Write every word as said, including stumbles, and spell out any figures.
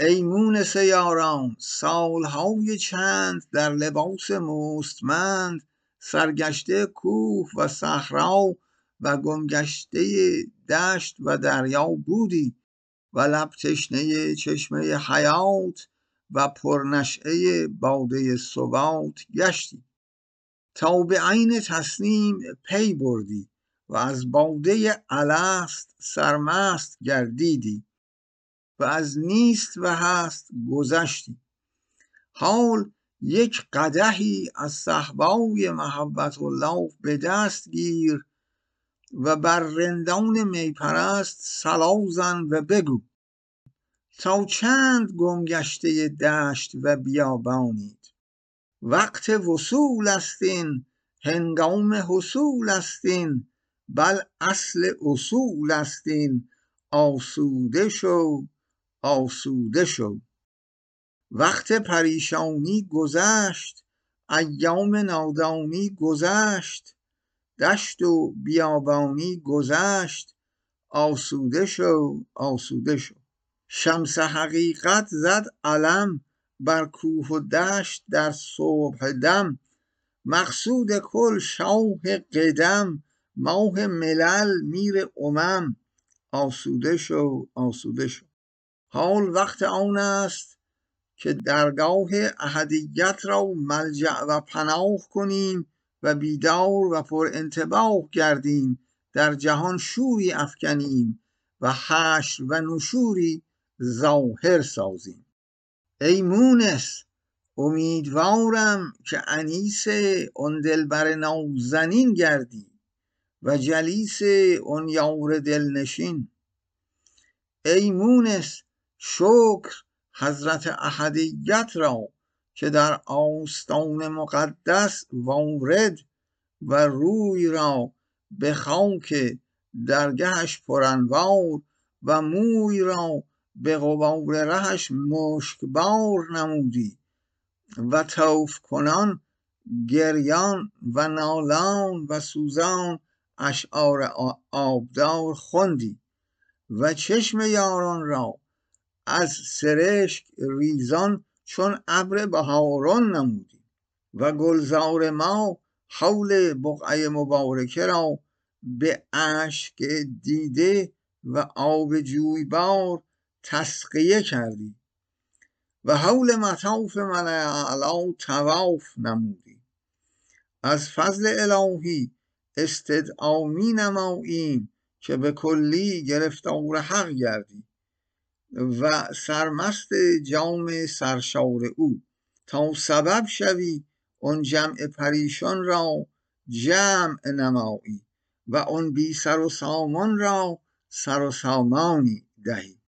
ای مونس یاران سالهای چند در لباس مستمند، سرگشته کوه و صحرا و گمگشته دشت و دریا بودی و لب تشنه چشمه حیات و پرنشعه باده ثبات گشتی، تا به عین تسنیم پی بردی و از باده الست سرمست گردیدی و از نیست و هست گذشتی. حال یک قدحی از صهبای محبت الله به دست گیر و بر رندان می پرست صلا زن و بگو تا چند گمگشته دشت و بیابانید، وقت وصول است این، هنگام حصول است این، بل اصل اصول است این، آسوده شو آسوده شو. وقت پریشانی گذشت، ایام نادانی گذشت، دشت و بیابانی گذشت، آسوده شو آسوده شو. شمس حقیقت زد علم بر کوه و دشت در صبح دم، مقصود کل شاه قدم، ماه ملل میر امم، آسوده شو آسوده شو. حال وقت آن است که درگاه احدیت را ملجأ و پناه کنیم و بیدار و پر انتباه گردیم، در جهان شوری افکنیم و حشر و نشوری ظاهر سازیم. ای مونس امیدوارم که انیس آن دلبر نازنین گردی و جلیس آن یار دلنشین. ای مونس شکر حضرت احدیت را که در آستان مقدس وارد و روی را به خاک درگهش پرانوار و موی را به غبار رهش مشکبار نمودی و طوف کنان گریان و نالان و سوزان اشعار آبدار خواندی و چشم یاران را از سرشک ریزان چون ابر بهاران نمودی و گلزار ما حول بقعه مبارکه را به اشک دیده و آب جویبار تسقیه کردی و حول مطاف ملأ اعلی طواف نمودی. از فضل الهی استدعا می نماییم که به کلی گرفتار حق گردی و سرمست جام سرشار او، تا سبب شوی آن جمع پریشان را جمع نمایی و آن بی سر و سامان را سر و سامانی دهی.